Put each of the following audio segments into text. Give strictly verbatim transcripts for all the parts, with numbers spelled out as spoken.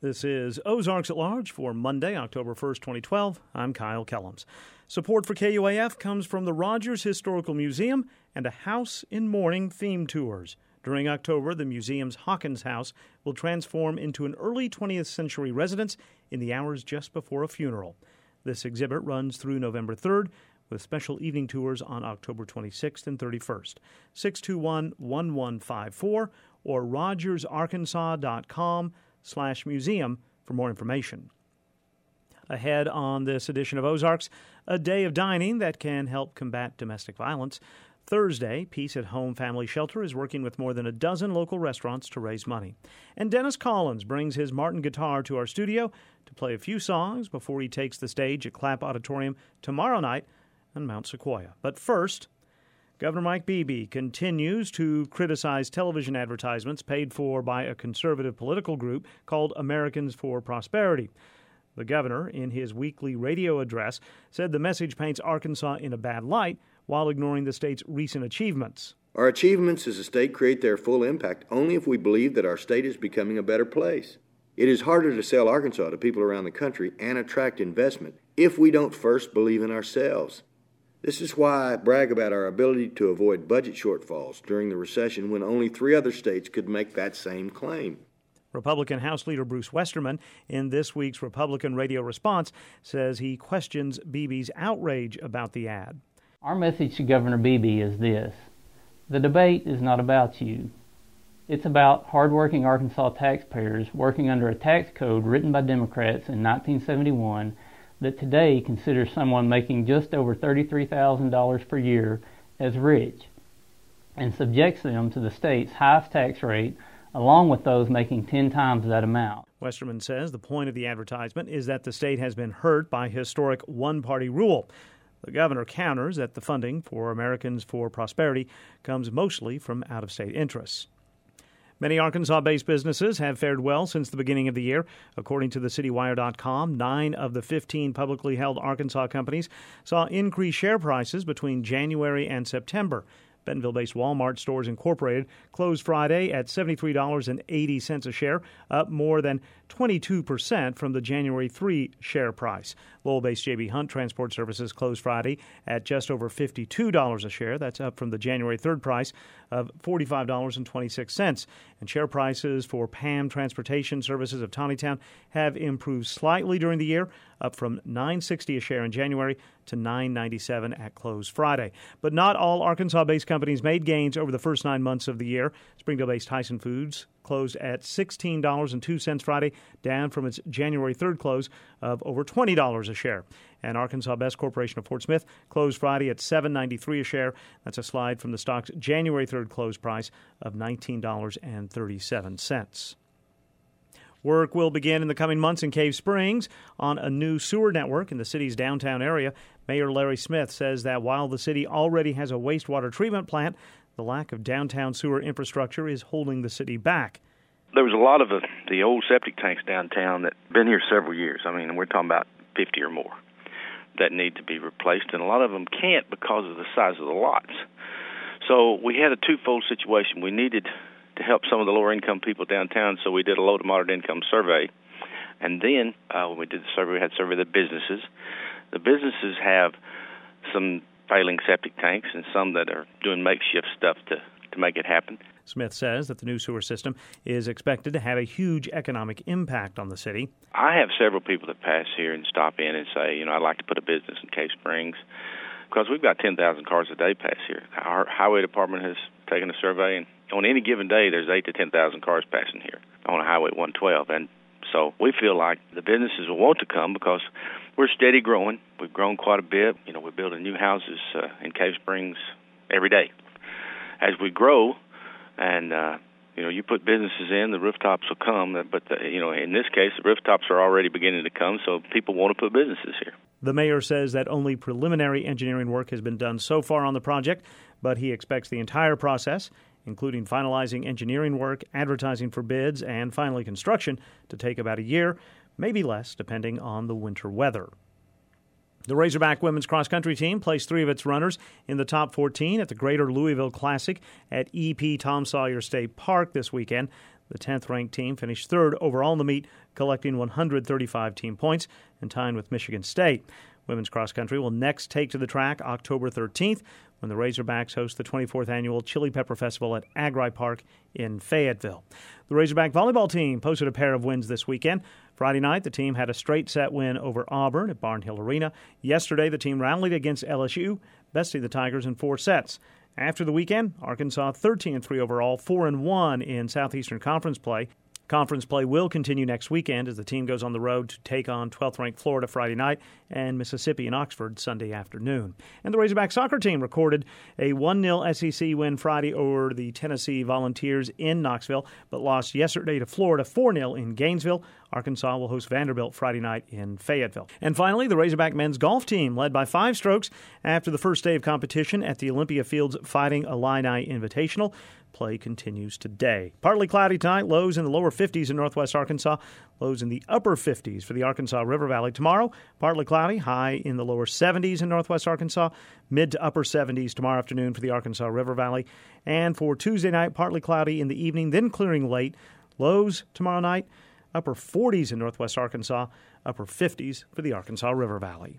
This is Ozarks at Large for Monday, October first, twenty twelve. I'm Kyle Kellums. Support for K U A F comes from the Rogers Historical Museum and a House in Mourning theme tours. During October, the museum's Hawkins House will transform into an early twentieth century residence in the hours just before a funeral. This exhibit runs through November third, with special evening tours on October twenty-sixth and thirty-first. six two one, one one five four or rogers arkansas dot com slash museum for more information. Ahead on this edition of Ozarks, a day of dining that can help combat domestic violence. Thursday, Peace at Home Family Shelter is working with more than a dozen local restaurants to raise money. And Dennis Collins brings his Martin guitar to our studio to play a few songs before he takes the stage at Clapp Auditorium tomorrow night on Mount Sequoia. But first, Governor Mike Beebe continues to criticize television advertisements paid for by a conservative political group called Americans for Prosperity. The governor, in his weekly radio address, said the message paints Arkansas in a bad light while ignoring the state's recent achievements. Our achievements as a state create their full impact only if we believe that our state is becoming a better place. It is harder to sell Arkansas to people around the country and attract investment if we don't first believe in ourselves. This is why I brag about our ability to avoid budget shortfalls during the recession when only three other states could make that same claim. Republican House Leader Bruce Westerman, in this week's Republican radio response, says he questions Beebe's outrage about the ad. Our message to Governor Beebe is this: the debate is not about you. It's about hardworking Arkansas taxpayers working under a tax code written by Democrats in nineteen seventy-one that today considers someone making just over thirty-three thousand dollars per year as rich and subjects them to the state's highest tax rate along with those making ten times that amount. Westerman says the point of the advertisement is that the state has been hurt by historic one-party rule. The governor counters that the funding for Americans for Prosperity comes mostly from out-of-state interests. Many Arkansas-based businesses have fared well since the beginning of the year. According to the city wire dot com, nine of the fifteen publicly held Arkansas companies saw increased share prices between January and September. Bentonville-based Walmart Stores Incorporated closed Friday at seventy-three dollars and eighty cents a share, up more than twenty-two percent from the January third share price. Lowell-based J B. Hunt Transport Services closed Friday at just over fifty-two dollars a share. That's up from the January third price of forty-five dollars and twenty-six cents. And share prices for P A M Transportation Services of Tawnytown have improved slightly during the year, up from nine sixty a share in January to nine ninety-seven at close Friday. But not all Arkansas-based companies made gains over the first nine months of the year. Springdale-based Tyson Foods closed at sixteen dollars and two cents Friday, down from its January third close of over twenty dollars a share. And Arkansas Best Corporation of Fort Smith closed Friday at seven ninety-three a share. That's a slide from the stock's January third close price of nineteen dollars and thirty-seven cents. Work will begin in the coming months in Cave Springs on a new sewer network in the city's downtown area. Mayor Larry Smith says that while the city already has a wastewater treatment plant, the lack of downtown sewer infrastructure is holding the city back. There was a lot of the, the old septic tanks downtown that have been here several years. I mean, we're talking about fifty or more that need to be replaced, and a lot of them can't because of the size of the lots. So we had a twofold situation. We needed to help some of the lower-income people downtown, so we did a low to moderate-income survey. And then uh, when we did the survey, we had to survey the businesses. The businesses have some failing septic tanks and some that are doing makeshift stuff to, to make it happen. Smith says that the new sewer system is expected to have a huge economic impact on the city. I have several people that pass here and stop in and say, you know, I'd like to put a business in Cave Springs, because we've got ten thousand cars a day pass here. Our highway department has taken a survey, and on any given day, there's eight to ten thousand cars passing here on Highway one twelve. And so we feel like the businesses will want to come because we're steady growing. We've grown quite a bit. You know, we're building new houses uh, in Cave Springs every day. As we grow, and uh, you know, you put businesses in, the rooftops will come. But the, you know, in this case, the rooftops are already beginning to come, so people want to put businesses here. The mayor says that only preliminary engineering work has been done so far on the project, but he expects the entire process, including finalizing engineering work, advertising for bids, and finally construction, to take about a year, maybe less, depending on the winter weather. The Razorback women's cross-country team placed three of its runners in the top fourteen at the Greater Louisville Classic at E P Tom Sawyer State Park this weekend. The tenth-ranked team finished third overall in the meet, collecting one hundred thirty-five team points and tying with Michigan State. Women's cross country will next take to the track October thirteenth when the Razorbacks host the twenty-fourth annual Chili Pepper Festival at Agri Park in Fayetteville. The Razorback volleyball team posted a pair of wins this weekend. Friday night, the team had a straight set win over Auburn at Barnhill Arena. Yesterday, the team rallied against L S U, besting the Tigers in four sets. After the weekend, Arkansas thirteen and three overall, four and one in Southeastern Conference play. Conference play will continue next weekend as the team goes on the road to take on twelfth-ranked Florida Friday night and Mississippi and Oxford Sunday afternoon. And the Razorback soccer team recorded a one nil S E C win Friday over the Tennessee Volunteers in Knoxville, but lost yesterday to Florida four nil in Gainesville. Arkansas will host Vanderbilt Friday night in Fayetteville. And finally, the Razorback men's golf team led by five strokes after the first day of competition at the Olympia Fields Fighting Illini Invitational. Play continues today. Partly cloudy tonight, lows in the lower fifties in northwest Arkansas, lows in the upper fifties for the Arkansas River Valley. Tomorrow, partly cloudy, high in the lower seventies in northwest Arkansas, mid to upper seventies tomorrow afternoon for the Arkansas River Valley. And for Tuesday night, partly cloudy in the evening, then clearing late. Lows tomorrow night, upper forties in northwest Arkansas, upper fifties for the Arkansas River Valley.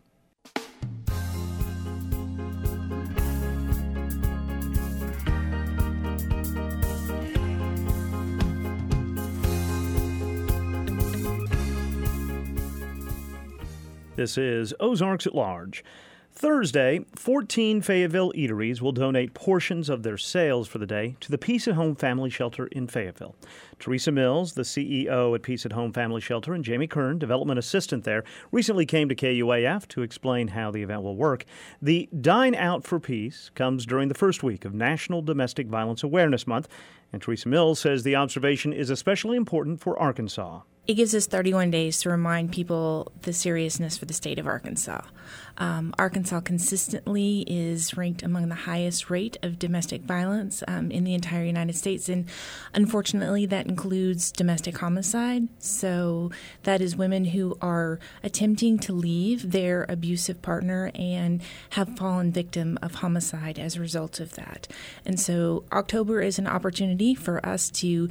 This is Ozarks at Large. Thursday, fourteen Fayetteville eateries will donate portions of their sales for the day to the Peace at Home Family Shelter in Fayetteville. Teresa Mills, the C E O at Peace at Home Family Shelter, and Jamie Kern, development assistant there, recently came to K U A F to explain how the event will work. The Dine Out for Peace comes during the first week of National Domestic Violence Awareness Month, and Teresa Mills says the observation is especially important for Arkansas. It gives us thirty-one days to remind people the seriousness for the state of Arkansas. Um, Arkansas consistently is ranked among the highest rate of domestic violence um, in the entire United States, and unfortunately that includes domestic homicide. So that is women who are attempting to leave their abusive partner and have fallen victim of homicide as a result of that. And so October is an opportunity for us to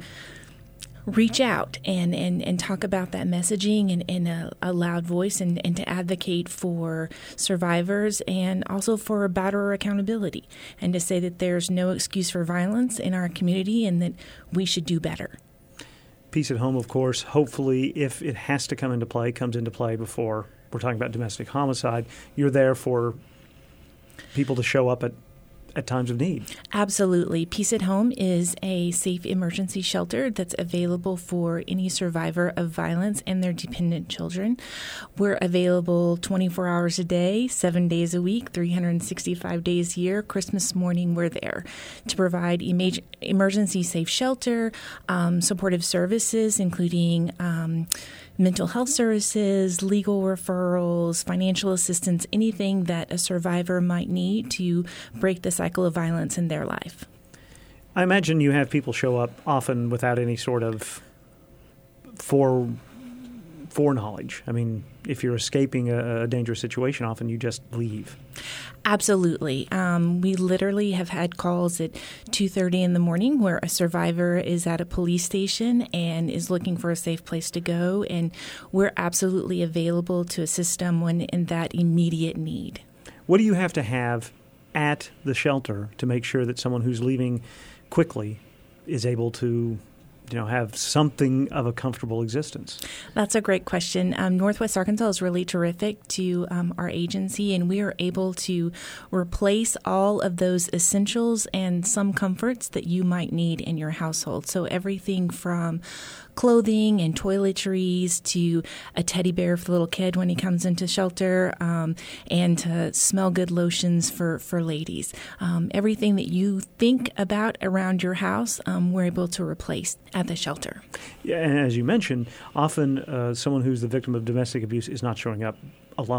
reach out and, and, and talk about that messaging in, in a, a loud voice and, and to advocate for survivors and also for better accountability and to say that there's no excuse for violence in our community and that we should do better. Peace at Home, of course, hopefully, if it has to come into play, comes into play before we're talking about domestic homicide. You're there for people to show up at at times of need. Absolutely. Peace at Home is a safe emergency shelter that's available for any survivor of violence and their dependent children. We're available twenty-four hours a day, seven days a week, three hundred sixty-five days a year. Christmas morning, we're there to provide emerg- emergency safe shelter, um, supportive services, including um, mental health services, legal referrals, financial assistance, anything that a survivor might need to break the cycle of violence in their life. I imagine you have people show up often without any sort of fore, foreknowledge. I mean, if you're escaping a, a dangerous situation, often you just leave. Absolutely. Um, we literally have had calls at two thirty in the morning where a survivor is at a police station and is looking for a safe place to go, and we're absolutely available to assist them when in that immediate need. What do you have to have at the shelter to make sure that someone who's leaving quickly is able to, you know, have something of a comfortable existence? That's a great question. Um, Northwest Arkansas is really terrific to um, our agency, and we are able to replace all of those essentials and some comforts that you might need in your household. So everything from clothing and toiletries to a teddy bear for the little kid when he comes into shelter, um, and to smell good lotions for, for ladies. Um, everything that you think about around your house, um, we're able to replace at the shelter. Yeah, and as you mentioned, often uh, someone who's the victim of domestic abuse is not showing up alone.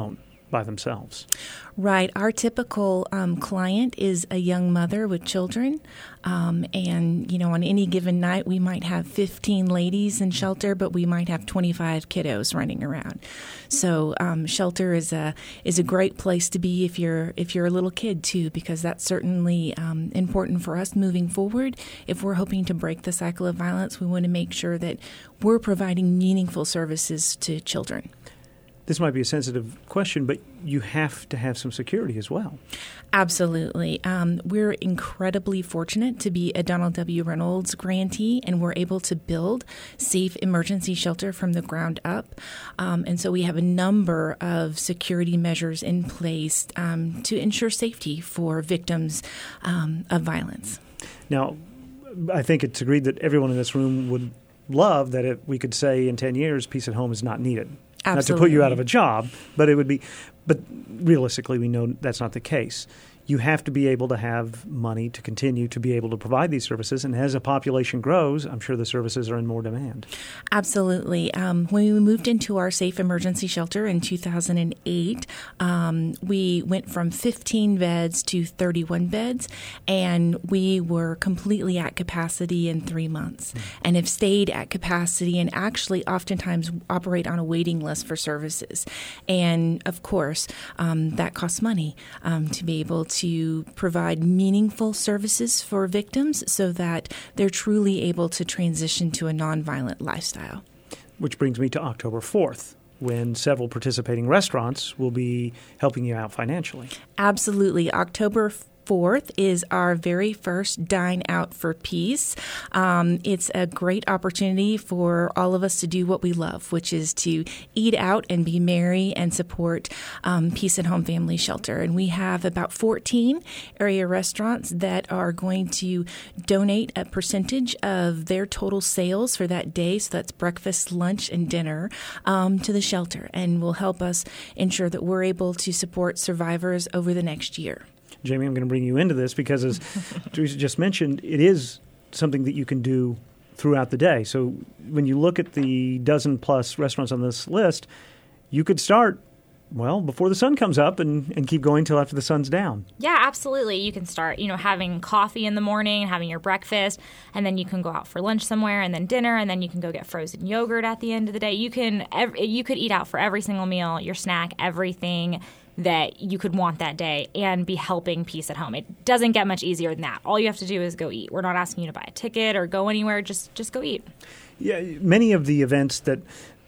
by themselves. Right. Our typical um, client is a young mother with children. Um, and, you know, on any given night, we might have fifteen ladies in shelter, but we might have twenty-five kiddos running around. So um, shelter is a is a great place to be if you're if you're a little kid, too, because that's certainly um, important for us moving forward. If we're hoping to break the cycle of violence, we want to make sure that we're providing meaningful services to children. This might be a sensitive question, but you have to have some security as well. Absolutely. Um, we're incredibly fortunate to be a Donald W. Reynolds grantee, and we're able to build safe emergency shelter from the ground up. Um, and so we have a number of security measures in place um, to ensure safety for victims um, of violence. Now, I think it's agreed that everyone in this room would love that if we could say in ten years, Peace at Home is not needed. Absolutely. Not to put you out of a job, but it would be. But realistically, we know that's not the case. You have to be able to have money to continue to be able to provide these services. And as a population grows, I'm sure the services are in more demand. Absolutely. Um, when we moved into our safe emergency shelter in two thousand eight, um, we went from fifteen beds to thirty-one beds, and we were completely at capacity in three months mm. and have stayed at capacity and actually oftentimes operate on a waiting list for services. And, of course, um, that costs money um, to be able to to provide meaningful services for victims so that they're truly able to transition to a nonviolent lifestyle. Which brings me to October fourth, when several participating restaurants will be helping you out financially. Absolutely. October fourth is our very first Dine Out for Peace. Um, it's a great opportunity for all of us to do what we love, which is to eat out and be merry and support um, Peace at Home Family Shelter. And we have about fourteen area restaurants that are going to donate a percentage of their total sales for that day, so that's breakfast, lunch, and dinner, um, to the shelter, and will help us ensure that we're able to support survivors over the next year. Jamie, I'm going to bring you into this because, as Teresa just mentioned, it is something that you can do throughout the day. So when you look at the dozen-plus restaurants on this list, you could start, well, before the sun comes up and, and keep going till after the sun's down. Yeah, absolutely. You can start, you know, having coffee in the morning, having your breakfast, and then you can go out for lunch somewhere, and then dinner, and then you can go get frozen yogurt at the end of the day. You can every, you could eat out for every single meal, your snack, everything that you could want that day, and be helping Peace at Home. It doesn't get much easier than that. All you have to do is go eat. We're not asking you to buy a ticket or go anywhere. Just just go eat. Yeah, many of the events that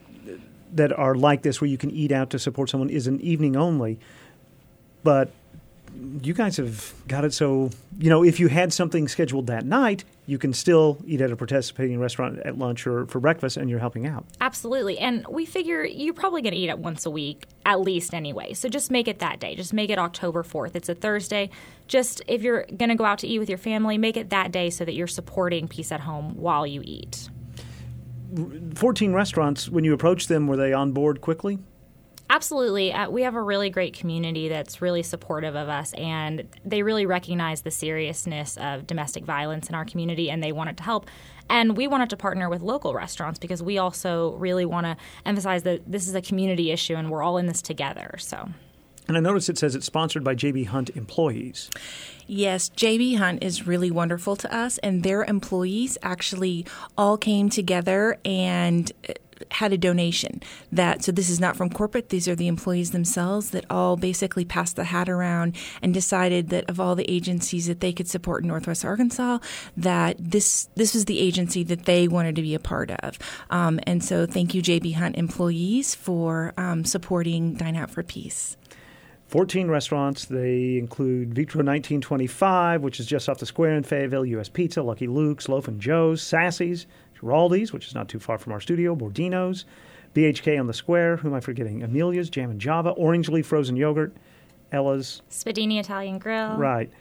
that are like this, where you can eat out to support someone, is an evening only. But you guys have got it so, you know, if you had something scheduled that night, you can still eat at a participating restaurant at lunch or for breakfast, and you're helping out. Absolutely. And we figure you're probably going to eat it once a week, at least anyway. So just make it that day. Just make it October fourth. It's a Thursday. Just if you're going to go out to eat with your family, make it that day so that you're supporting Peace at Home while you eat. fourteen restaurants, when you approached them, were they on board quickly? Absolutely. Uh, we have a really great community that's really supportive of us, and they really recognize the seriousness of domestic violence in our community, and they wanted to help. And we wanted to partner with local restaurants because we also really want to emphasize that this is a community issue and we're all in this together. So. And I notice it says it's sponsored by J B. Hunt employees. Yes, J B. Hunt is really wonderful to us, and their employees actually all came together and had a donation. That so this is not from corporate. These are the employees themselves that all basically passed the hat around and decided that of all the agencies that they could support in Northwest Arkansas, that this this was the agency that they wanted to be a part of. Um, and so thank you, J B. Hunt employees, for um, supporting Dine Out for Peace. fourteen restaurants. They include Vitro nineteen twenty-five, which is just off the square in Fayetteville, U S Pizza, Lucky Luke's, Loaf and Joe's, Sassy's, Giraldi's, which is not too far from our studio, Bordino's, B H K on the Square, who am I forgetting? Amelia's, Jam and Java, Orange Leaf Frozen Yogurt, Ella's. Spadini Italian Grill. Right.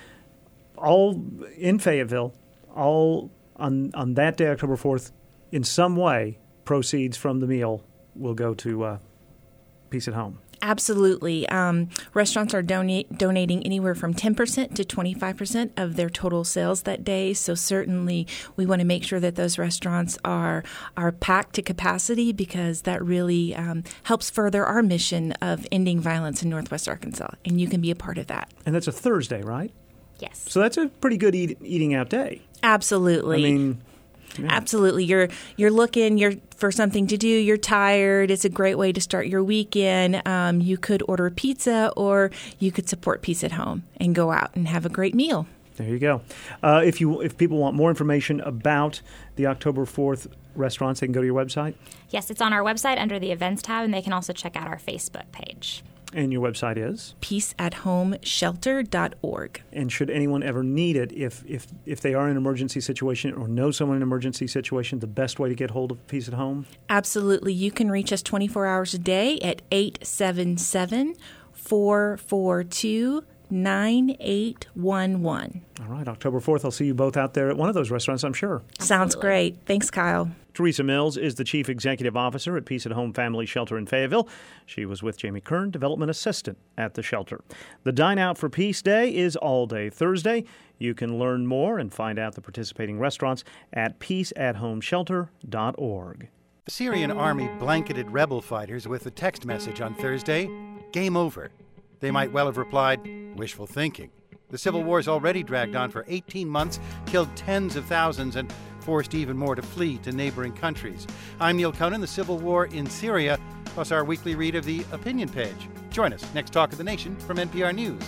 All in Fayetteville, all on, on that day, October fourth, in some way, proceeds from the meal will go to uh, Peace at Home. Absolutely. Um, restaurants are donate, donating anywhere from ten percent to twenty-five percent of their total sales that day. So certainly we want to make sure that those restaurants are are packed to capacity, because that really um, helps further our mission of ending violence in Northwest Arkansas. And you can be a part of that. And that's a Thursday, right? Yes. So that's a pretty good eat, eating out day. Absolutely. I mean... Yeah. Absolutely. You're you're looking you're for something to do. You're tired. It's a great way to start your weekend. Um, you could order a pizza, or you could support Peace at Home and go out and have a great meal. There you go. Uh, if you if people want more information about the October fourth restaurants, they can go to your website? Yes, it's on our website under the events tab, and they can also check out our Facebook page. And your website is? peace at home shelter dot org. And should anyone ever need it, if, if if they are in an emergency situation or know someone in an emergency situation, the best way to get hold of Peace at Home? Absolutely. You can reach us twenty-four hours a day at eight seven seven, four four two, nine eight one one. All right, October fourth, I'll see you both out there at one of those restaurants, I'm sure. Sounds great. Thanks, Kyle. Teresa Mills is the Chief Executive Officer at Peace at Home Family Shelter in Fayetteville. She was with Jamie Kern, Development Assistant at the shelter. The Dine Out for Peace Day is all day Thursday. You can learn more and find out the participating restaurants at peace at home shelter dot org. The Syrian army blanketed rebel fighters with a text message on Thursday, "Game over." They might well have replied, "Wishful thinking." The civil war's already dragged on for eighteen months, killed tens of thousands, and forced even more to flee to neighboring countries. I'm Neil Conan, the Civil War in Syria, plus our weekly read of the Opinion Page. Join us next Talk of the Nation from N P R News.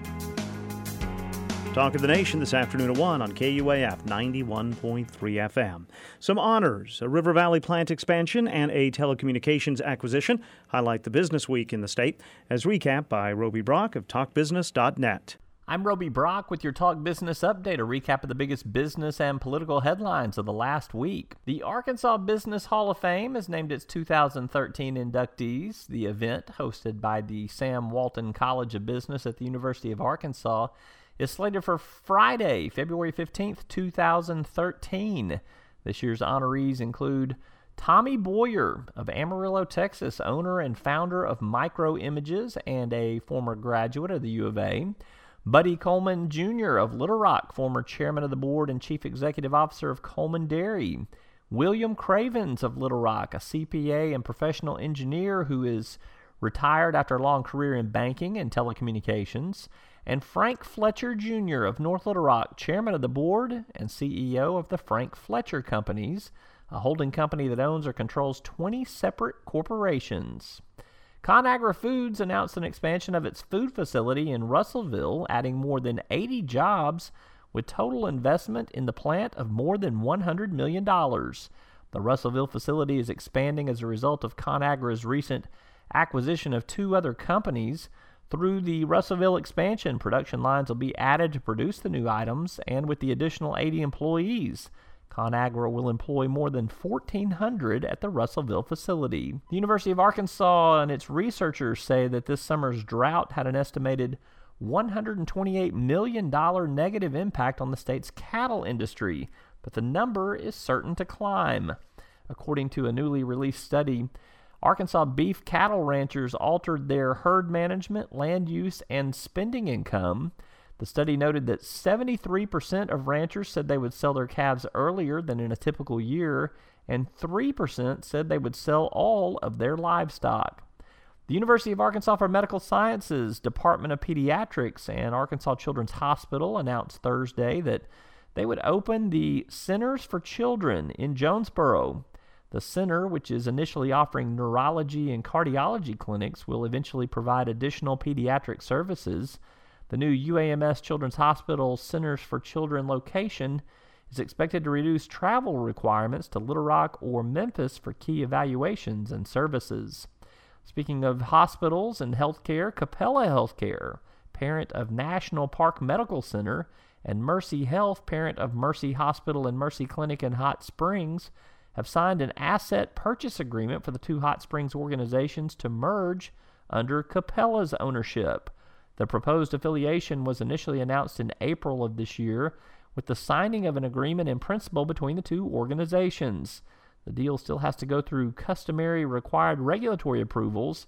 Talk of the Nation this afternoon at one on K U A F ninety-one point three F M. Some honors, a River Valley plant expansion, and a telecommunications acquisition highlight the business week in the state, as recapped by Roby Brock of talk business dot net. I'm Roby Brock with your Talk Business Update, a recap of the biggest business and political headlines of the last week. The Arkansas Business Hall of Fame has named its two thousand thirteen inductees. The event, hosted by the Sam Walton College of Business at the University of Arkansas, is slated for Friday, February fifteenth, two thousand thirteen. This year's honorees include Tommy Boyer of Amarillo, Texas, owner and founder of Micro Images and a former graduate of the U of A. Buddy Coleman, Junior of Little Rock, former chairman of the board and chief executive officer of Coleman Dairy. William Cravens of Little Rock, a C P A and professional engineer who is retired after a long career in banking and telecommunications. And Frank Fletcher, Junior of North Little Rock, chairman of the board and C E O of the Frank Fletcher Companies, a holding company that owns or controls twenty separate corporations. ConAgra Foods announced an expansion of its food facility in Russellville, adding more than eighty jobs with total investment in the plant of more than one hundred million dollars. The Russellville facility is expanding as a result of ConAgra's recent acquisition of two other companies. Through the Russellville expansion, production lines will be added to produce the new items, and with the additional eighty employees, ConAgra will employ more than fourteen hundred at the Russellville facility. The University of Arkansas and its researchers say that this summer's drought had an estimated one hundred twenty-eight million dollars negative impact on the state's cattle industry, but the number is certain to climb. According to a newly released study, Arkansas beef cattle ranchers altered their herd management, land use, and spending income. The study noted that seventy-three percent of ranchers said they would sell their calves earlier than in a typical year, and three percent said they would sell all of their livestock. The University of Arkansas for Medical Sciences, Department of Pediatrics, and Arkansas Children's Hospital announced Thursday that they would open the Centers for Children in Jonesboro. The center, which is initially offering neurology and cardiology clinics, will eventually provide additional pediatric services. The new U A M S Children's Hospital Centers for Children location is expected to reduce travel requirements to Little Rock or Memphis for key evaluations and services. Speaking of hospitals and healthcare, Capella Healthcare, parent of National Park Medical Center, and Mercy Health, parent of Mercy Hospital and Mercy Clinic in Hot Springs, have signed an asset purchase agreement for the two Hot Springs organizations to merge under Capella's ownership. The proposed affiliation was initially announced in April of this year, with the signing of an agreement in principle between the two organizations. The deal still has to go through customary required regulatory approvals,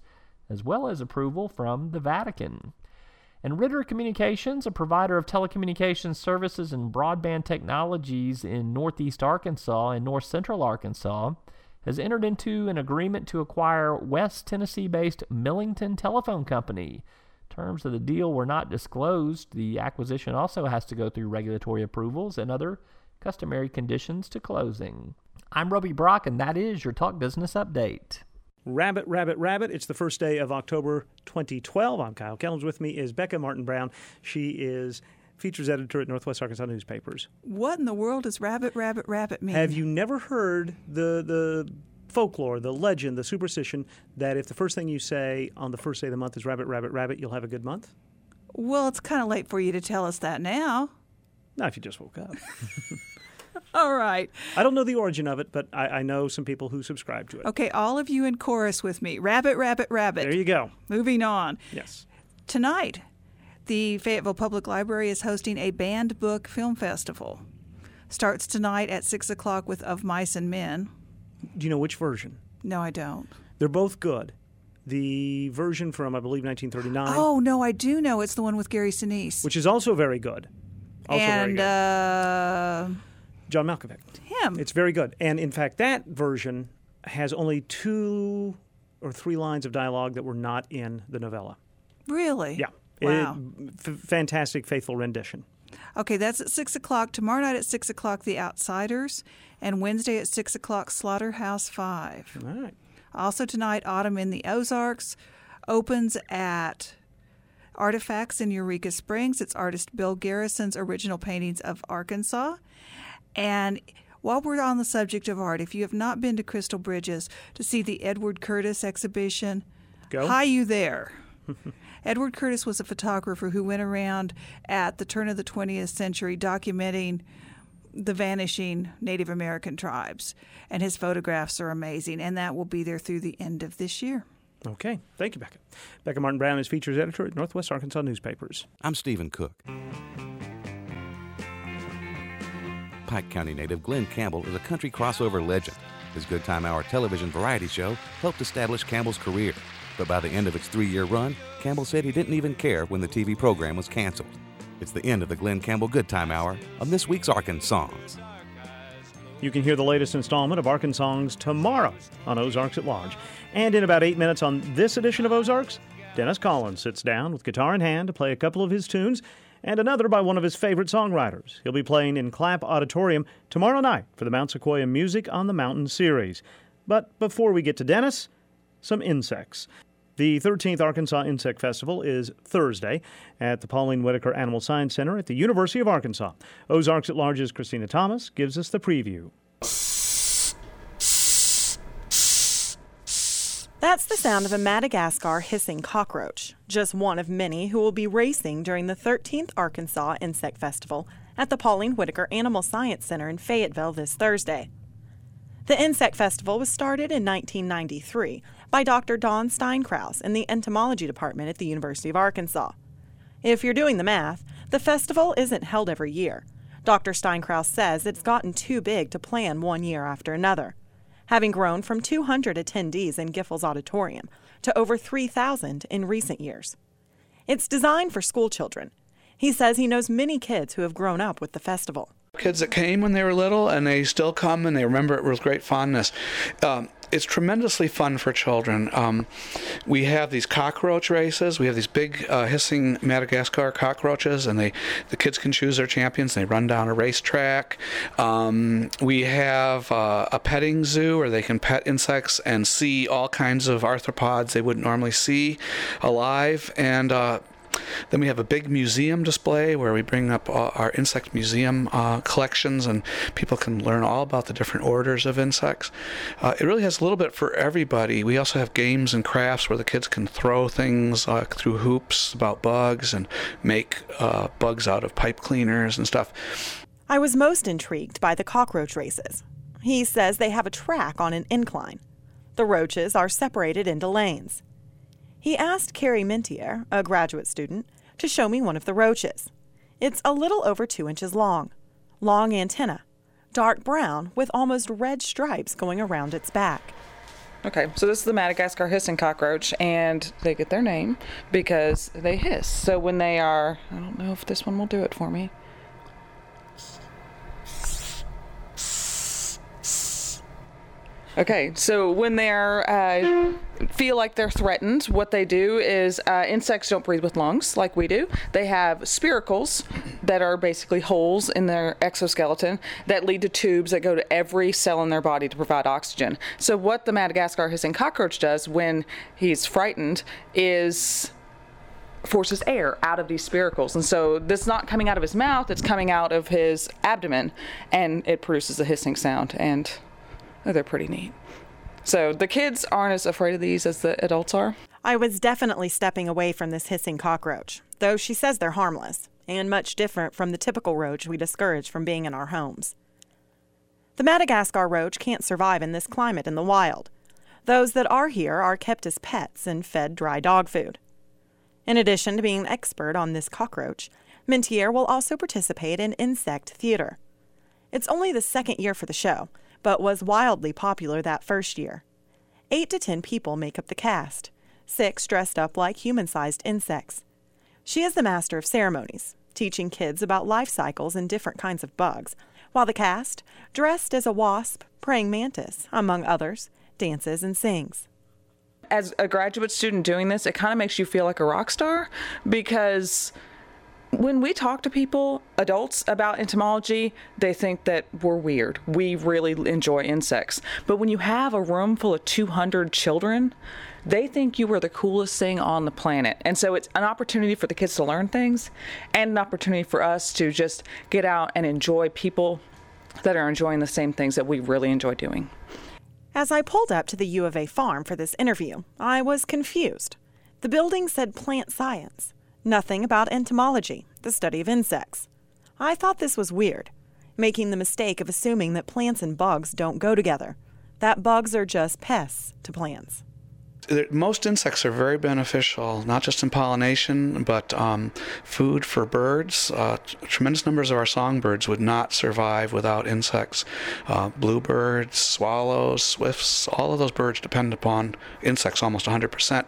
as well as approval from the Vatican. And Ritter Communications, a provider of telecommunications services and broadband technologies in northeast Arkansas and north central Arkansas, has entered into an agreement to acquire West Tennessee-based Millington Telephone Company. Terms of the deal were not disclosed. The acquisition also has to go through regulatory approvals and other customary conditions to closing. I'm Roby Brock, and that is your Talk Business Update. Rabbit, rabbit, rabbit. It's the first day of October twenty twelve. I'm Kyle Kellums. With me is Becca Martin Brown. She is features editor at Northwest Arkansas Newspapers. What in the world does rabbit, rabbit, rabbit mean? Have you never heard the the folklore, the legend, the superstition that if the first thing you say on the first day of the month is rabbit, rabbit, rabbit, you'll have a good month? Well, it's kind of late for you to tell us that now. Not if you just woke up. All right. I don't know the origin of it, but I, I know some people who subscribe to it. Okay, all of you in chorus with me. Rabbit, rabbit, rabbit. There you go. Moving on. Yes. Tonight, the Fayetteville Public Library is hosting a banned book film festival. Starts tonight at six o'clock with Of Mice and Men. Do you know which version? No, I don't. They're both good. The version from, I believe, nineteen thirty-nine. Oh, no, I do know. It's the one with Gary Sinise. Which is also very good. Also and, very good. uh... John Malkovich. Him. It's very good. And, in fact, that version has only two or three lines of dialogue that were not in the novella. Really? Yeah. Wow. It, f- fantastic, faithful rendition. Okay, that's at six o'clock. Tomorrow night at six o'clock, The Outsiders. And Wednesday at six o'clock, Slaughterhouse five. All right. Also tonight, Autumn in the Ozarks opens at Artifacts in Eureka Springs. It's artist Bill Garrison's original paintings of Arkansas. And while we're on the subject of art, if you have not been to Crystal Bridges to see the Edward Curtis exhibition, Go. Hi, you there. Edward Curtis was a photographer who went around at the turn of the twentieth century documenting the vanishing Native American tribes. And his photographs are amazing, and that will be there through the end of this year. Okay. Thank you, Becca. Becca Martin Brown is features editor at Northwest Arkansas Newspapers. I'm Stephen Cook. Pike County native Glenn Campbell is a country crossover legend. His Good Time Hour television variety show helped establish Campbell's career. But by the end of its three-year run, Campbell said he didn't even care when the T V program was canceled. It's the end of the Glenn Campbell Good Time Hour on this week's Arkansongs. You can hear the latest installment of Arkansongs tomorrow on Ozarks at Large. And in about eight minutes on this edition of Ozarks, Dennis Collins sits down with guitar in hand to play a couple of his tunes and another by one of his favorite songwriters. He'll be playing in Clapp Auditorium tomorrow night for the Mount Sequoia Music on the Mountain series. But before we get to Dennis, some insects. The thirteenth Arkansas Insect Festival is Thursday at the Pauline Whitaker Animal Science Center at the University of Arkansas. Ozarks at Large's Christina Thomas gives us the preview. That's the sound of a Madagascar hissing cockroach, just one of many who will be racing during the thirteenth Arkansas Insect Festival at the Pauline Whitaker Animal Science Center in Fayetteville this Thursday. The Insect Festival was started in nineteen ninety-three by Doctor Don Steinkraus in the Entomology Department at the University of Arkansas. If you're doing the math, the festival isn't held every year. Doctor Steinkraus says it's gotten too big to plan one year after another, having grown from two hundred attendees in Giffords Auditorium to over three thousand in recent years. It's designed for school children. He says he knows many kids who have grown up with the festival. Kids that came when they were little, and they still come, and they remember it with great fondness. Um, it's tremendously fun for children. Um, we have these cockroach races. We have these big uh, hissing Madagascar cockroaches, and they the kids can choose their champions. They run down a racetrack. Um, we have uh, a petting zoo where they can pet insects and see all kinds of arthropods they wouldn't normally see alive. And uh, then we have a big museum display where we bring up our insect museum uh, collections, and people can learn all about the different orders of insects. Uh, it really has a little bit for everybody. We also have games and crafts where the kids can throw things uh, through hoops about bugs and make uh, bugs out of pipe cleaners and stuff. I was most intrigued by the cockroach races. He says they have a track on an incline. The roaches are separated into lanes. He asked Carrie Mintier, a graduate student, to show me one of the roaches. It's a little over two inches long, long antenna, dark brown with almost red stripes going around its back. Okay, so this is the Madagascar hissing cockroach, and they get their name because they hiss. So when they are, I don't know if this one will do it for me. Okay, so when they're uh, feel like they're threatened, what they do is uh, insects don't breathe with lungs like we do. They have spiracles that are basically holes in their exoskeleton that lead to tubes that go to every cell in their body to provide oxygen. So what the Madagascar hissing cockroach does when he's frightened is forces air out of these spiracles. And so this is not coming out of his mouth, it's coming out of his abdomen, and it produces a hissing sound. And oh, they're pretty neat. So the kids aren't as afraid of these as the adults are. I was definitely stepping away from this hissing cockroach, though she says they're harmless and much different from the typical roach we discourage from being in our homes. The Madagascar roach can't survive in this climate in the wild. Those that are here are kept as pets and fed dry dog food. In addition to being an expert on this cockroach, Mentier will also participate in insect theater. It's only the second year for the show, but was wildly popular that first year. Eight to ten people make up the cast, six dressed up like human-sized insects. She is the master of ceremonies, teaching kids about life cycles and different kinds of bugs, while the cast, dressed as a wasp, praying mantis, among others, dances and sings. As a graduate student doing this, it kind of makes you feel like a rock star, because when we talk to people, adults, about entomology, they think that we're weird. We really enjoy insects. But when you have a room full of two hundred children, they think you are the coolest thing on the planet. And so it's an opportunity for the kids to learn things, and an opportunity for us to just get out and enjoy people that are enjoying the same things that we really enjoy doing. As I pulled up to the U of A farm for this interview, I was confused. The building said plant science. Nothing about entomology, the study of insects. I thought this was weird, making the mistake of assuming that plants and bugs don't go together, that bugs are just pests to plants. Most insects are very beneficial, not just in pollination, but um, food for birds. Uh, tremendous numbers of our songbirds would not survive without insects. Uh, bluebirds, swallows, swifts, all of those birds depend upon insects almost one hundred percent.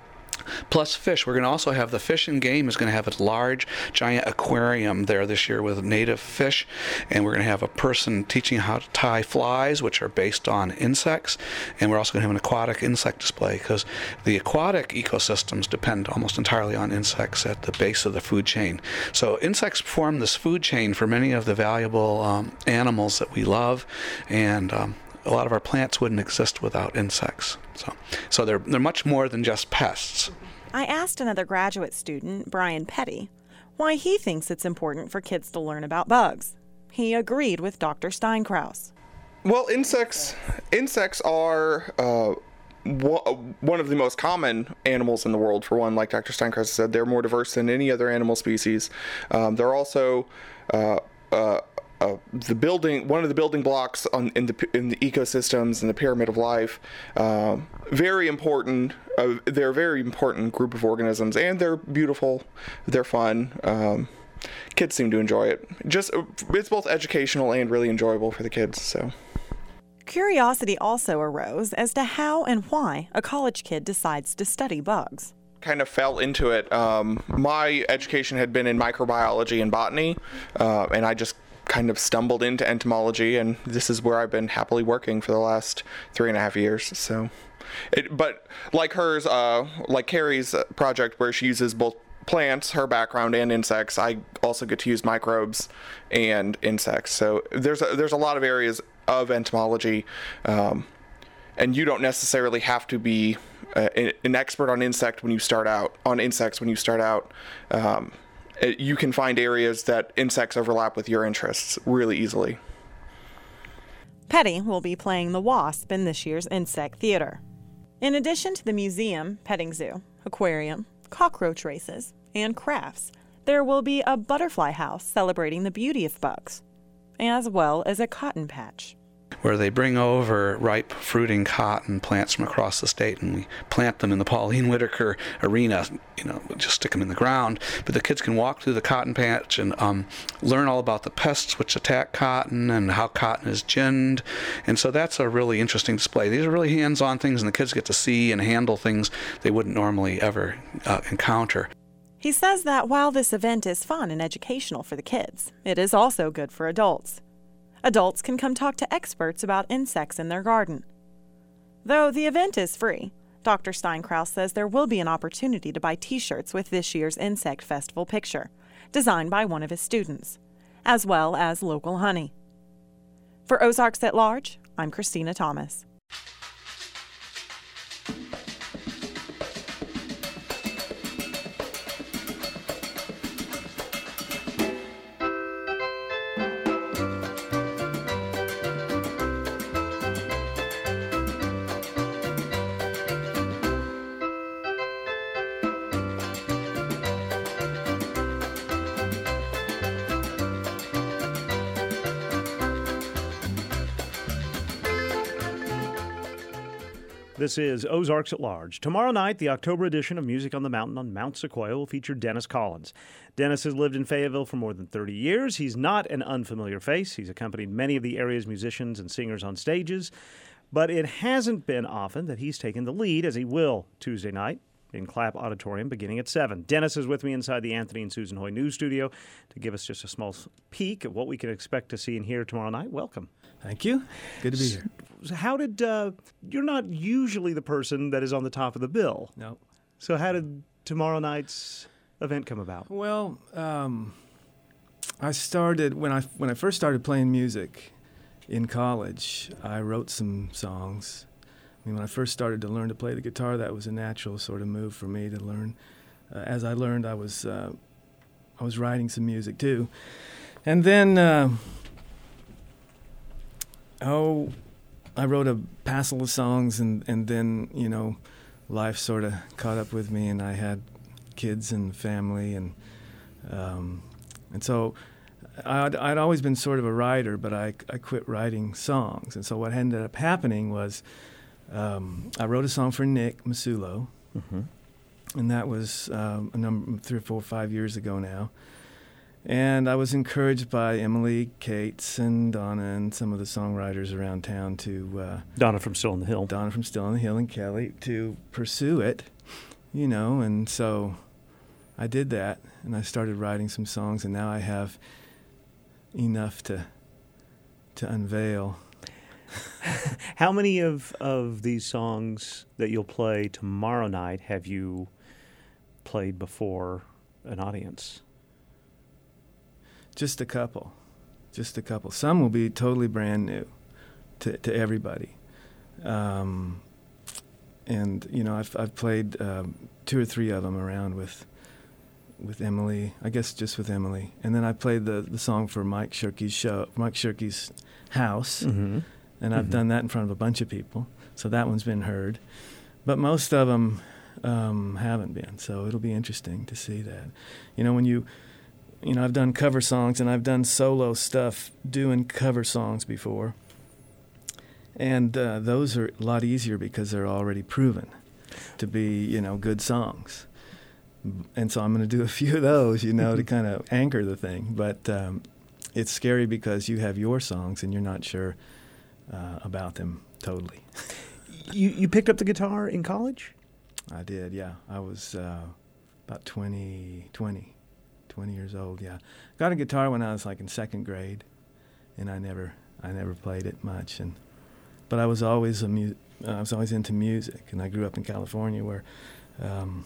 Plus fish. We're going to also have the Fish and Game is going to have a large, giant aquarium there this year with native fish, and we're going to have a person teaching how to tie flies, which are based on insects, and we're also going to have an aquatic insect display, because the aquatic ecosystems depend almost entirely on insects at the base of the food chain. So insects form this food chain for many of the valuable um, animals that we love, and um, a lot of our plants wouldn't exist without insects. So, so they're they're much more than just pests. I asked another graduate student, Brian Petty, why he thinks it's important for kids to learn about bugs. He agreed with Doctor Steinkraus. Well, insects insects are uh, one of the most common animals in the world. For one, like Doctor Steinkraus said, they're more diverse than any other animal species. Um, they're also uh, uh, Uh, the building, one of the building blocks on, in the in the ecosystems and the pyramid of life. Uh, very important. Uh, they're a very important group of organisms, and they're beautiful. They're fun. Um, kids seem to enjoy it. Just it's both educational and really enjoyable for the kids. So. Curiosity also arose as to how and why a college kid decides to study bugs. Kind of fell into it. Um, my education had been in microbiology and botany, uh, and I just kind of stumbled into entomology, and this is where I've been happily working for the last three and a half years. So, it, but like hers, uh, like Carrie's project where she uses both plants, her background, and insects, I also get to use microbes and insects. So there's a, there's a lot of areas of entomology, um, and you don't necessarily have to be uh, an expert on insect when you start out on insects when you start out. Um, You can find areas that insects overlap with your interests really easily. Petty will be playing the wasp in this year's insect theater. In addition to the museum, petting zoo, aquarium, cockroach races, and crafts, there will be a butterfly house celebrating the beauty of bugs, as well as a cotton patch. where they bring over ripe fruiting cotton plants from across the state, and we plant them in the Pauline Whitaker arena. You know, just stick them in the ground. But the kids can walk through the cotton patch and um, learn all about the pests which attack cotton and how cotton is ginned. And so that's a really interesting display. These are really hands-on things, and the kids get to see and handle things they wouldn't normally ever uh, encounter. He says that while this event is fun and educational for the kids, it is also good for adults. Adults can come talk to experts about insects in their garden. Though the event is free, Doctor Steinkraus says there will be an opportunity to buy T-shirts with this year's Insect Festival picture, designed by one of his students, as well as local honey. For Ozarks at Large, I'm Christina Thomas. This is Ozarks at Large. Tomorrow night, the October edition of Music on the Mountain on Mount Sequoia will feature Dennis Collins. Dennis has lived in Fayetteville for more than thirty years. He's not an unfamiliar face. He's accompanied many of the area's musicians and singers on stages, but it hasn't been often that he's taken the lead, as he will Tuesday night in Clapp Auditorium beginning at seven. Dennis is with me inside the Anthony and Susan Hoy News Studio to give us just a small peek at what we can expect to see and hear tomorrow night. Welcome. Thank you. Good to be here. So how did, uh, you're not usually the person that is on the top of the bill. No. So how did tomorrow night's event come about? Well, um, I started, when I, when I first started playing music in college, I wrote some songs. I mean, when I first started to learn to play the guitar, that was a natural sort of move for me to learn. Uh, as I learned, I was, uh, I was writing some music too. And then, uh, oh, I wrote a passel of songs, and, and then, you know, life sort of caught up with me, and I had kids and family, and um, and so I'd, I'd always been sort of a writer, but I, I quit writing songs. And so what ended up happening was um, I wrote a song for Nick Masulo, mm-hmm. and that was um, a number three or four, five years ago now. And I was encouraged by Emily Cates and Donna and some of the songwriters around town to... Uh, Donna from Still on the Hill. Donna from Still on the Hill and Kelly to pursue it, you know, and so I did that, and I started writing some songs, and now I have enough to to unveil. How many of, of these songs that you'll play tomorrow night have you played before an audience? Just a couple. Just a couple. Some will be totally brand new to to everybody. Um, and, you know, I've I've played um, two or three of them around with with Emily, I guess just with Emily. And then I played the, the song for Mike Shirky's show, Mike Shirky's house. Mm-hmm. And I've mm-hmm. done that in front of a bunch of people. So that one's been heard. But most of them um, haven't been. So it'll be interesting to see that. You know, when you... You know, I've done cover songs, and I've done solo stuff doing cover songs before. And uh, those are a lot easier because they're already proven to be, you know, good songs. And so I'm going to do a few of those, you know, to kind of anchor the thing. But um, it's scary because you have your songs, and you're not sure uh, about them totally. You you picked up the guitar in college? I did, yeah. I was uh, about twenty, twenty. twenty years old, yeah. Got a guitar when I was like in second grade, and I never, I never played it much. And but I was always a mu- I was always into music, and I grew up in California where um,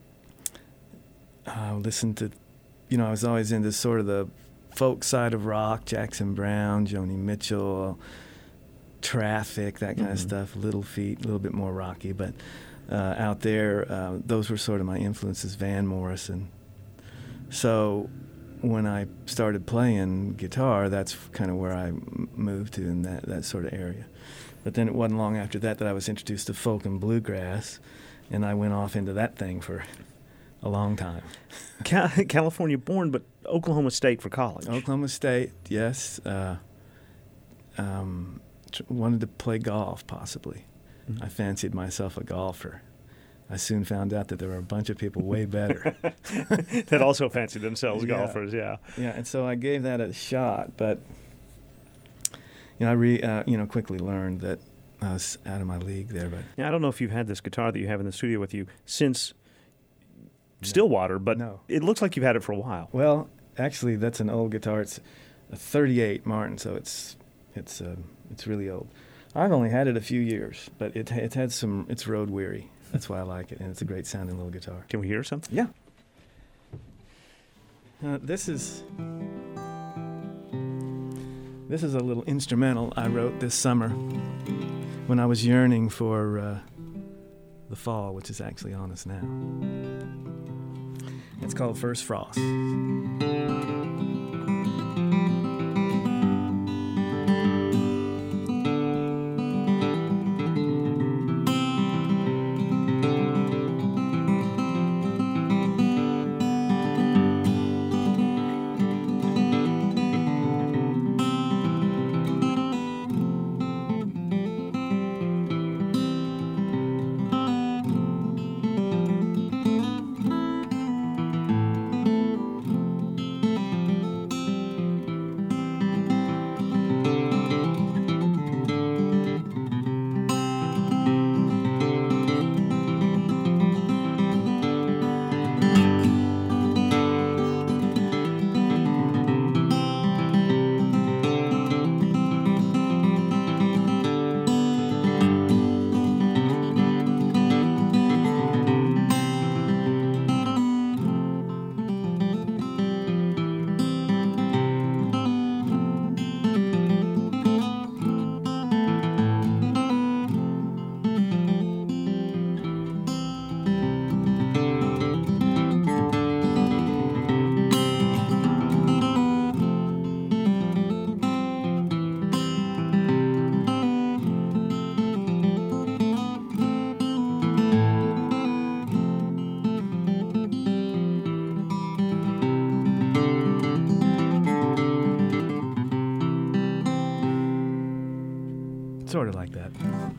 I listened to, you know, I was always into sort of the folk side of rock, Jackson Browne, Joni Mitchell, Traffic, that kind mm-hmm. of stuff. Little Feat, a little bit more rocky, but uh, out there, uh, those were sort of my influences. Van Morrison. So when I started playing guitar, that's kind of where I m- moved to in that, that sort of area. But then it wasn't long after that that I was introduced to folk and bluegrass, and I went off into that thing for a long time. California born, but Oklahoma State for college. Oklahoma State, yes. Uh, um, tr- wanted to play golf, possibly. Mm-hmm. I fancied myself a golfer. I soon found out that there were a bunch of people way better. That also fancied themselves Yeah. golfers, yeah. Yeah, and so I gave that a shot, but you know, I re, uh, you know quickly learned that I was out of my league there. But Now, I don't know if you've had this guitar that you have in the studio with you since Stillwater, but No. it looks like you've had it for a while. Well, actually, that's an old guitar. It's a thirty-eight Martin, so it's it's uh, it's really old. I've only had it a few years, but it it's had some. It's road weary. That's why I like it, and it's a great sounding little guitar. Can we hear something? Yeah. Uh, this is this is a little instrumental I wrote this summer when I was yearning for uh, the fall, which is actually on us now. It's called First Frost. Sort of like that.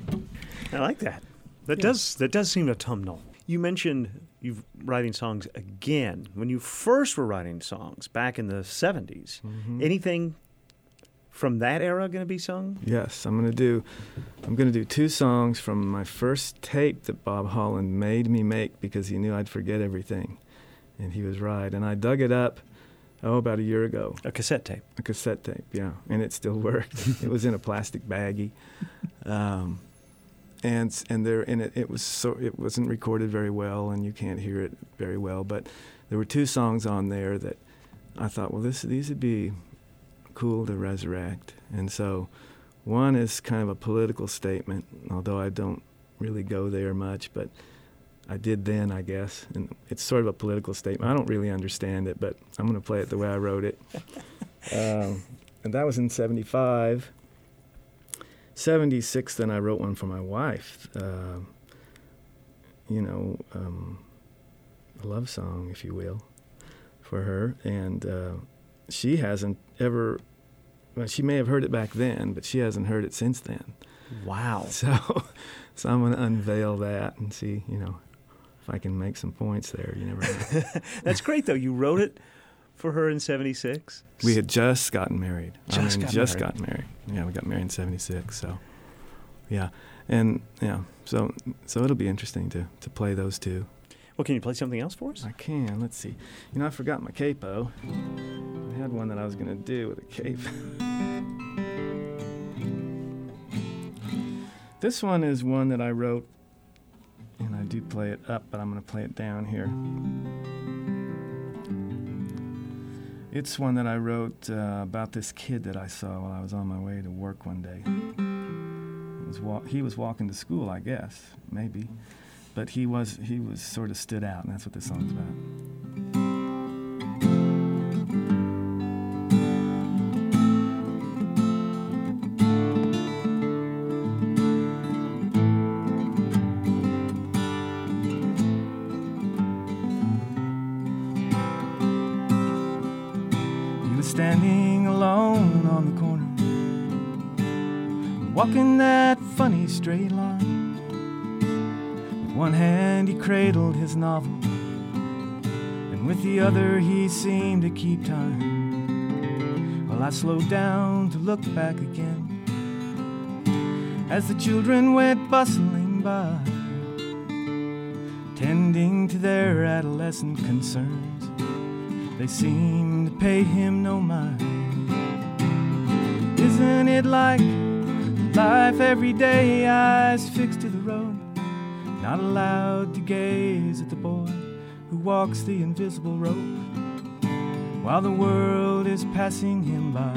I like that. That Yeah. does that does seem autumnal. You mentioned you writing songs again. When you first were writing songs back in the seventies, Mhm. anything from that era going to be sung? Yes, I'm gonna do. I'm gonna do two songs from my first tape that Bob Holland made me make because he knew I'd forget everything, and he was right. And I dug it up, oh, about a year ago. A cassette tape. A cassette tape, yeah, and it still worked. It was in a plastic baggie, um, and and there and it, it was so it wasn't recorded very well, and you can't hear it very well. But there were two songs on there that I thought, well, this these would be cool to resurrect. And so one is kind of a political statement, although I don't really go there much, but I did then, I guess. And it's sort of a political statement. I don't really understand it, but I'm going to play it the way I wrote it. um, and that was in seventy-five. seventy-six, then I wrote one for my wife. Uh, you know, um, a love song, if you will, for her. And uh, she hasn't ever, well, she may have heard it back then, but she hasn't heard it since then. Wow. So, so I'm going to unveil that and see, you know, if I can make some points there. You never know. That's great, though. You wrote it for her in seventy-six? We had just gotten married. Just I mean, got just married. got married. Yeah, we got married in seventy-six. So, yeah, and yeah, so so it'll be interesting to to play those two. Well, can you play something else for us? I can. Let's see. You know, I forgot my capo. I had one that I was going to do with a cape. This one is one that I wrote, and I do play it up, but I'm going to play it down here. It's one that I wrote uh, about this kid that I saw while I was on my way to work one day. It was wa- he was walking to school, I guess, maybe, but he was he was sort of stood out, and that's what this song's about. Standing alone on the corner, walking that funny straight line. With one hand he cradled his novel, and with the other he seemed to keep time. Well, I slowed down to look back again as the children went bustling by, tending to their adolescent concerns. They seemed to pay him no mind. Isn't it like life every day, eyes fixed to the road, not allowed to gaze at the boy who walks the invisible road while the world is passing him by?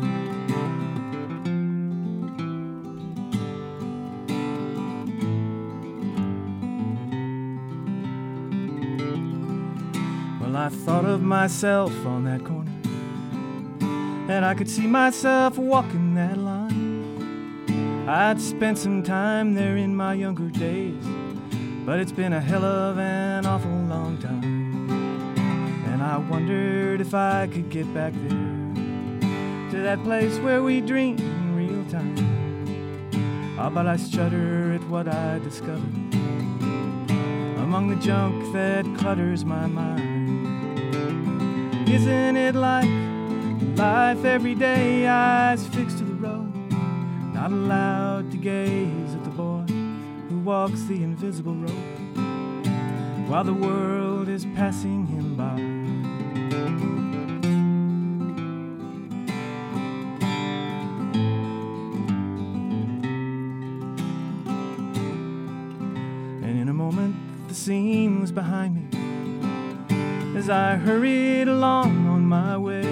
Well, I thought of myself on that corner, and I could see myself walking that line. I'd spent some time there in my younger days, but it's been a hell of an awful long time. And I wondered if I could get back there, to that place where we dream in real time. Ah, but I shudder at what I discovered among the junk that clutters my mind. Isn't it like life every day, eyes fixed to the road, not allowed to gaze at the boy who walks the invisible road while the world is passing him by? And in a moment the scene was behind me as I hurried along on my way,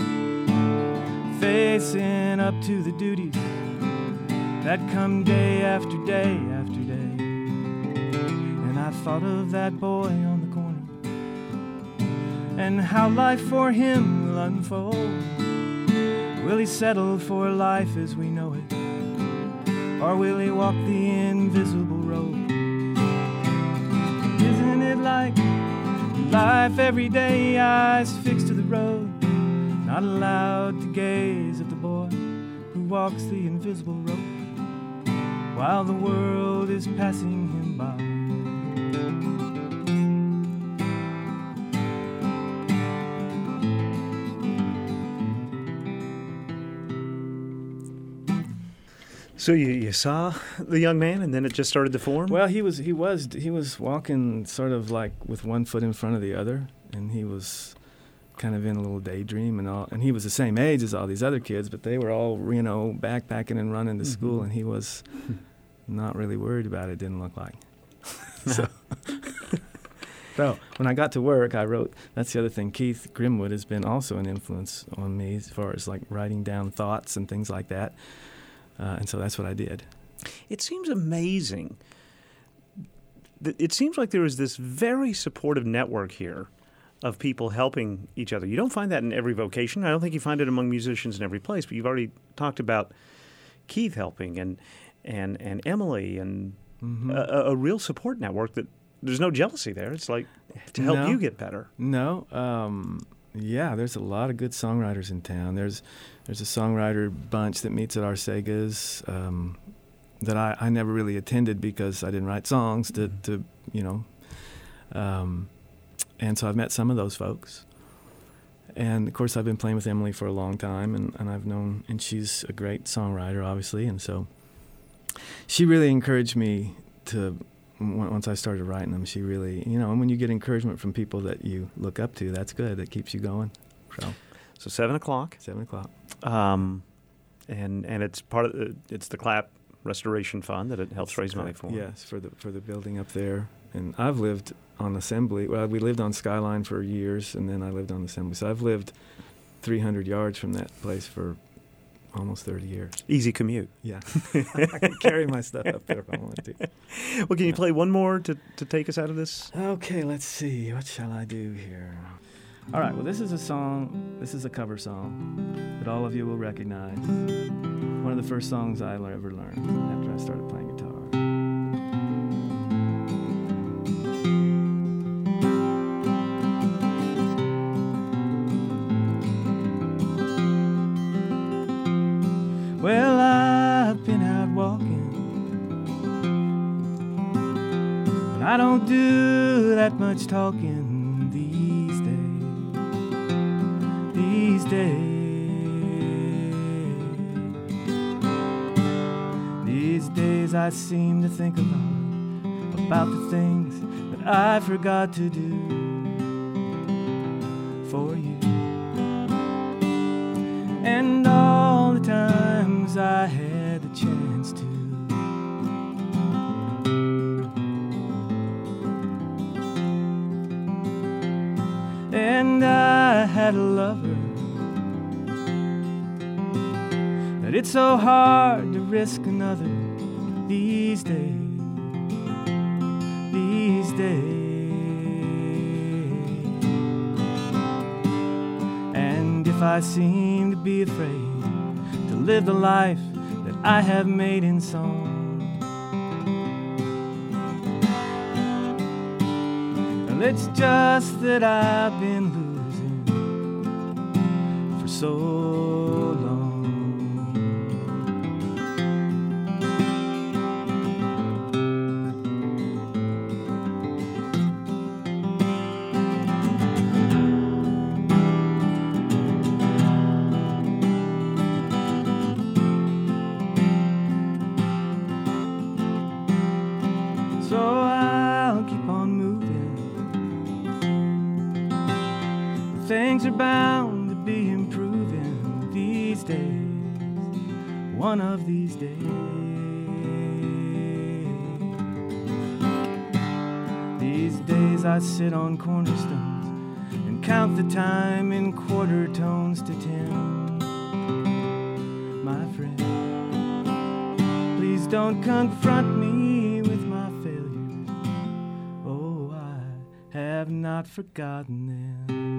facing up to the duties that come day after day after day. And I thought of that boy on the corner and how life for him will unfold. Will he settle for life as we know it, or will he walk the invisible road? Isn't it like life every day, eyes fixed to the road, not allowed to gaze at the boy who walks the invisible road while the world is passing him by? So you, you saw the young man, and then it just started to form? Well, he was he was he was walking sort of like with one foot in front of the other, and he was kind of in a little daydream and all. And he was the same age as all these other kids, but they were all, you know, backpacking and running to mm-hmm. school, and he was not really worried about it. Didn't look like. so, so when I got to work, I wrote. That's the other thing. Keith Grimwood has been also an influence on me as far as like writing down thoughts and things like that. Uh, and so that's what I did. It seems amazing. It seems like there is this very supportive network here of people helping each other. You don't find that in every vocation. I don't think you find it among musicians in every place, but you've already talked about Keith helping and and, and Emily and mm-hmm. a, a real support network that there's no jealousy there. It's like to help no, you get better. No. Um, yeah, there's a lot of good songwriters in town. There's there's a songwriter bunch that meets at Arcega's um, that I, I never really attended because I didn't write songs to, mm-hmm. to you know. Um, and so I've met some of those folks. And, of course, I've been playing with Emily for a long time, and, and I've known, and she's a great songwriter, obviously. And so she really encouraged me to, once I started writing them, she really, you know, and when you get encouragement from people that you look up to, that's good. That keeps you going. So, so seven o'clock. Seven o'clock. Um, and and it's part of the, it's the Clap Restoration Fund that it helps raise money for. Yes, for the for the building up there. And I've lived on Assembly. Well, we lived on Skyline for years, and then I lived on Assembly. So I've lived three hundred yards from that place for almost thirty years. Easy commute. Yeah. I can carry my stuff up there if I want to. Well, can you play one more to, to take us out of this? Okay, let's see. What shall I do here? All right, well, this is a song, this is a cover song that all of you will recognize. One of the first songs I ever learned after I started playing guitar. Well, I've been out don't do that much talking these days, these days. These days I seem to think a lot about the things that I forgot to do for you. And all the times I had the chance to. And I had a lover that it's so hard to risk another these days, these days. And if I seem to be afraid to live the life that I have made in song, well, it's just that I've been losing for so long. So I'll keep on moving. Things are bound to be improving these days, one of these days. These days I sit on cornerstones and count the time in quarter tones to ten. My friend, please don't confront me with my failures. Oh, I have not forgotten them.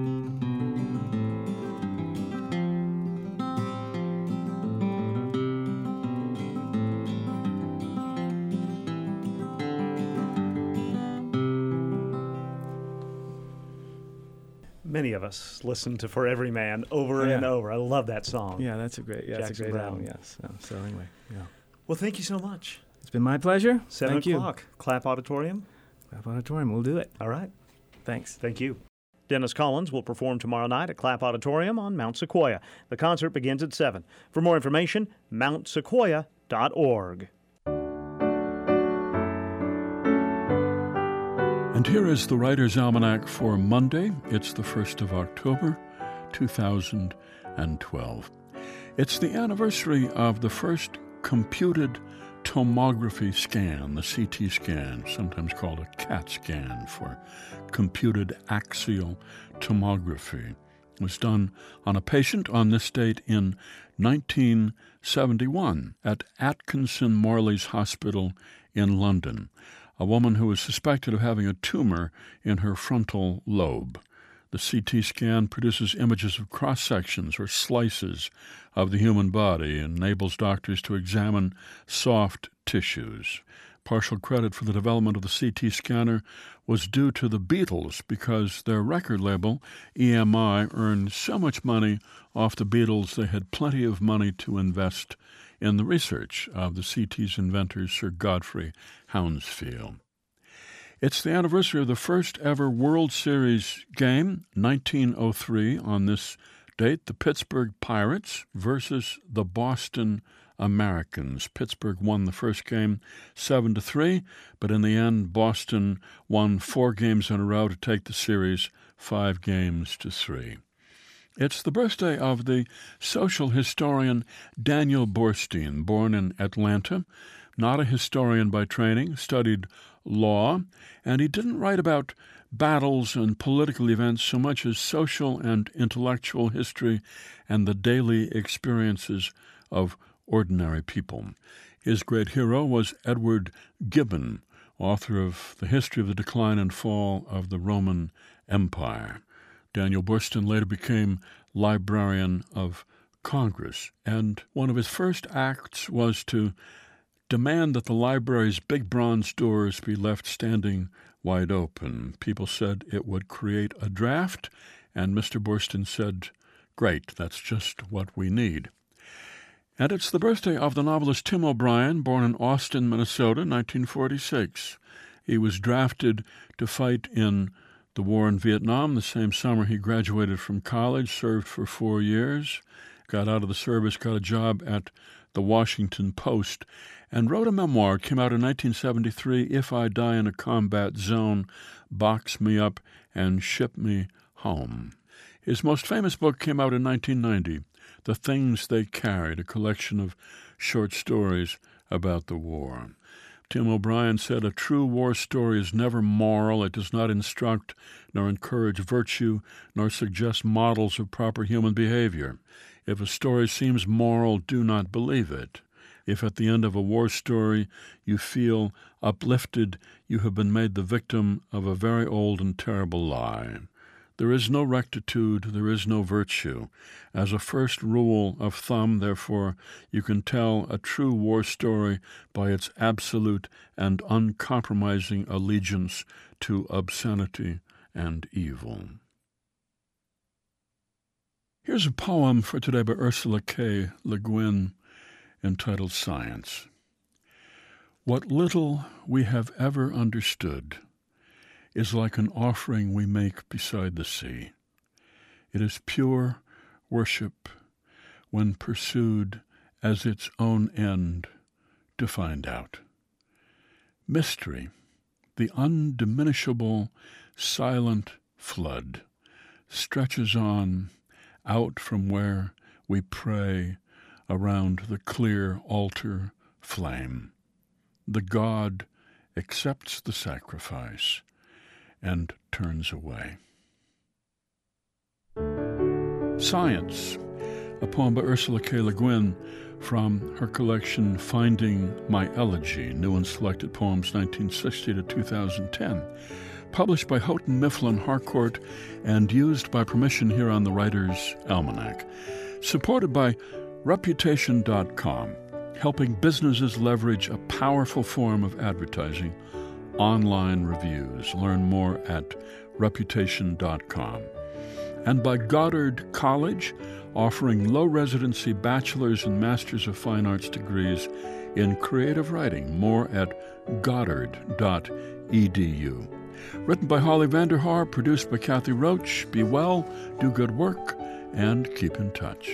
Many of us listen to For Every Man over Yeah. and over. I love that song. Yeah, that's a great, yeah, that's a Jackson great Browne. album, yes. So, so anyway, yeah. Well, thank you so much. It's been my pleasure. Seven Thank you. o'clock, Clap Auditorium. Clap Auditorium, we'll do it. All right. Thanks. Thank you. Dennis Collins will perform tomorrow night at Clap Auditorium on Mount Sequoia. The concert begins at seven. For more information, mount sequoia dot org. And here is the Writer's Almanac for Monday. It's the first of October, two thousand twelve. It's the anniversary of the first computed tomography scan, the C T scan, sometimes called a CAT scan for computed axial tomography. It was done on a patient on this date in nineteen seventy-one at Atkinson Morley's Hospital in London, a woman who was suspected of having a tumor in her frontal lobe. The C T scan produces images of cross-sections or slices of the human body and enables doctors to examine soft tissues. Partial credit for the development of the C T scanner was due to the Beatles because their record label, E M I, earned so much money off the Beatles they had plenty of money to invest in the research of the C T's inventor, Sir Godfrey Hounsfield. It's the anniversary of the first ever World Series game, nineteen oh three. On this date, the Pittsburgh Pirates versus the Boston Americans. Pittsburgh won the first game seven to three, but in the end, Boston won four games in a row to take the series five games to three. It's the birthday of the social historian Daniel Boorstin, born in Atlanta. Not a historian by training, studied law, and he didn't write about battles and political events so much as social and intellectual history and the daily experiences of ordinary people. His great hero was Edward Gibbon, author of The History of the Decline and Fall of the Roman Empire. Daniel Boorstin later became Librarian of Congress, and one of his first acts was to demand that the library's big bronze doors be left standing wide open. People said it would create a draft, and Mister Boorstin said, "Great, that's just what we need." And it's the birthday of the novelist Tim O'Brien, born in Austin, Minnesota, nineteen forty-six. He was drafted to fight in the war in Vietnam. The same summer he graduated from college, served for four years, got out of the service, got a job at the Washington Post, and wrote a memoir. It came out in nineteen seventy-three, If I Die in a Combat Zone, Box Me Up and Ship Me Home. His most famous book came out in nineteen ninety, The Things They Carried, a collection of short stories about the war. Tim O'Brien said, a true war story is never moral. It does not instruct nor encourage virtue nor suggest models of proper human behavior. If a story seems moral, do not believe it. If at the end of a war story you feel uplifted, you have been made the victim of a very old and terrible lie. There is no rectitude, there is no virtue. As a first rule of thumb, therefore, you can tell a true war story by its absolute and uncompromising allegiance to obscenity and evil. Here's a poem for today by Ursula K. Le Guin entitled Science. What little we have ever understood is like an offering we make beside the sea. It is pure worship when pursued as its own end to find out. Mystery, the undiminishable, silent flood, stretches on out from where we pray around the clear altar flame. The God accepts the sacrifice and turns away. Science, a poem by Ursula K. Le Guin from her collection Finding My Elegy, New and Selected Poems nineteen sixty to two thousand ten, published by Houghton Mifflin Harcourt and used by permission here on the Writer's Almanac. Supported by Reputation dot com, helping businesses leverage a powerful form of advertising, online reviews. Learn more at Reputation dot com. And by Goddard College, offering low-residency bachelor's and master's of fine arts degrees in creative writing. More at Goddard dot e d u. Written by Holly Vanderhaar, produced by Kathy Roach. Be well, do good work, and keep in touch.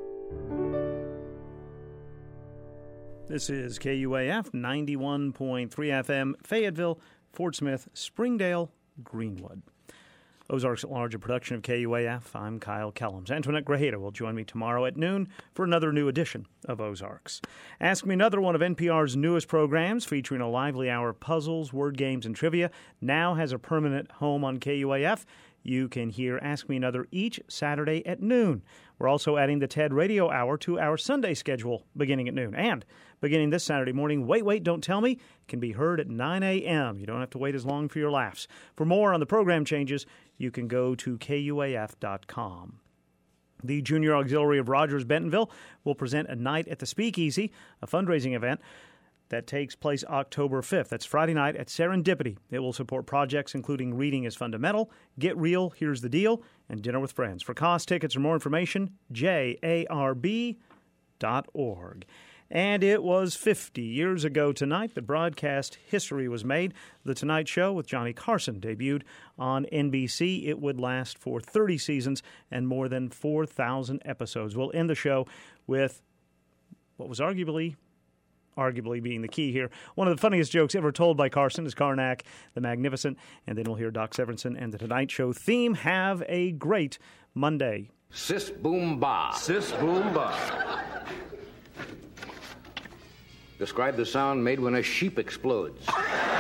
This is K U A F ninety-one point three F M, Fayetteville, Fort Smith, Springdale, Greenwood. Ozarks at Large, a production of K U A F. I'm Kyle Kellums. Antoinette Grajeda will join me tomorrow at noon for another new edition of Ozarks. Ask Me Another, one of N P R's newest programs, featuring a lively hour of puzzles, word games, and trivia, now has a permanent home on K U A F. You can hear Ask Me Another each Saturday at noon. We're also adding the TED Radio Hour to our Sunday schedule beginning at noon. And beginning this Saturday morning, Wait, Wait, Don't Tell Me can be heard at nine a.m. You don't have to wait as long for your laughs. For more on the program changes, you can go to K U A F dot com. The Junior Auxiliary of Rogers Bentonville will present a night at the Speakeasy, a fundraising event that takes place October fifth. That's Friday night at Serendipity. It will support projects including Reading is Fundamental, Get Real, Here's the Deal, and Dinner with Friends. For cost, tickets, or more information, J A R B dot org. And it was fifty years ago tonight that broadcast history was made. The Tonight Show with Johnny Carson debuted on N B C. It would last for thirty seasons and more than four thousand episodes. We'll end the show with what was arguably arguably being the key here. One of the funniest jokes ever told by Carson is Karnak the Magnificent, and then we'll hear Doc Severinsen and the Tonight Show theme. Have a great Monday. Sis boom ba. Sis boom ba. Describe the sound made when a sheep explodes.